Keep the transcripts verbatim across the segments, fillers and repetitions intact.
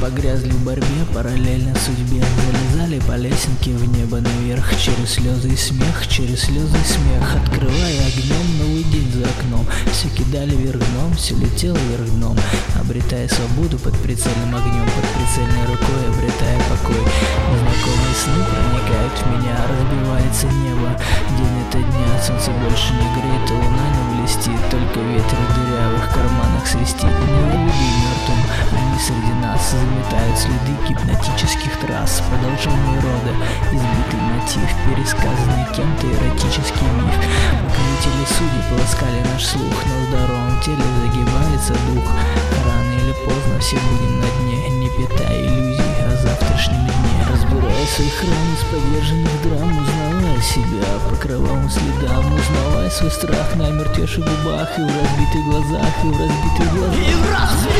погрязли в борьбе, параллельно судьбе. Залезали по лесенке в небо наверх, через слезы и смех, через слезы и смех. Открывая огнем новый день за окном, все кидали вверх дном, все летело вверх дном, обретая свободу под прицельным огнем, под прицельной рукой обретая покой. Незнакомые сны проникают в меня, разбивается небо. День это дня, солнце больше не греет, луна не блестит, только ветер в дырявых карманах свистит. Не люди мертвым, они среди нас заметают следы гипнотических трасс. Продолжение рода, избитый мотив, пересказанный кем-то эротический миф. Покровители судей полоскали наш слух, но в здоровом теле загибается дух. Рано или поздно все будем на дне, не питая иллюзий о завтрашнем дне. Разбирая свои храмы с подержанных драм, узнавая себя по кровавым следам, узнавая свой страх на мертвейших губах и в разбитых глазах, и в разбитых глазах. И в разбитых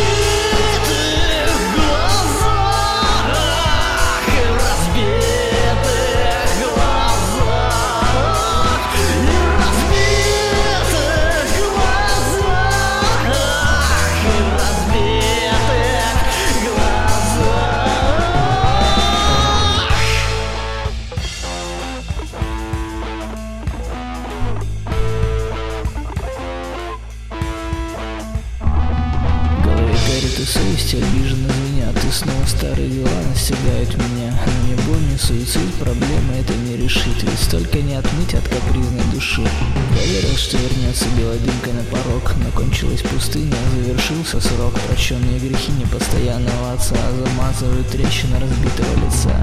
и совесть обиженно звенят, и снова старые дела настигают меня. Но мне больно, суицид, проблемы это не решит, ведь столько не отмыть от капризной души. Я верил, что вернется белой дымкой на порог, но кончилась пустыня, завершился срок. Прощенные грехи непостоянного отца замазывают трещины разбитого лица.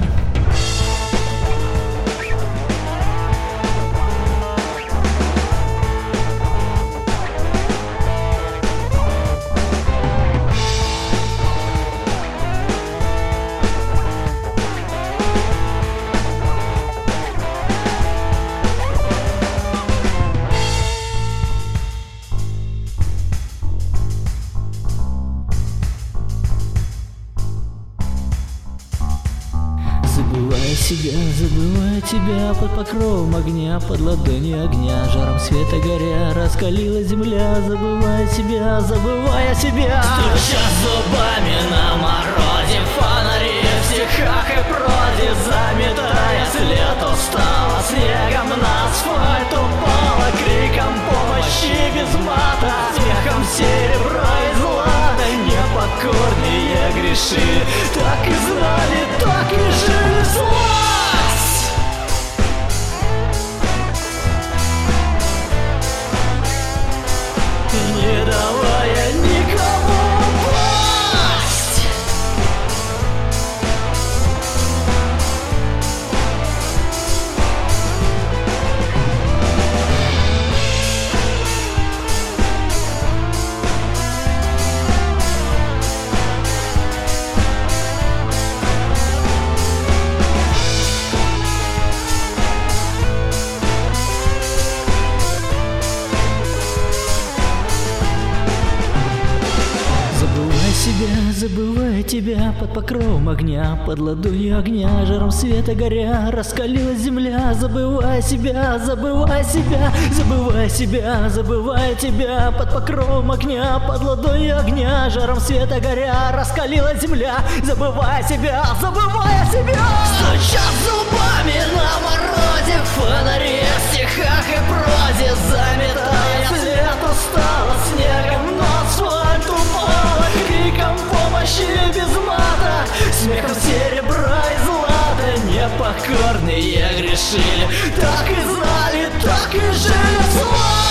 Забывая себя, забывая тебя под покровом огня, под ладонью огня, жаром света горя, раскалила земля. Забывая себя, забывая себя, стуча зубами на морозе, фонари в стихах и прозе, заметая след устала снегом на асфальт упала, криком помощи без мата, смехом серебра и злата. Непокорные греши так и знали, так и жили злость. Не давая никому упасть. себя, забывая тебя под покровом огня, под ладонью огня, жаром света горя, раскалилась земля. Забывая себя, забывая себя, забывая себя, забывая тебя под покровом огня, под ладонью огня, жаром света горя, раскалилась земля. Забывая себя, забывая себя, стуча зубами на морозе, фонари в стихах и прозе, заметая след устала снегом, но асфальт упала, криком помощи без мата, смехом серебра и злата. Непокорные грешили, так и знали, так и жили зло.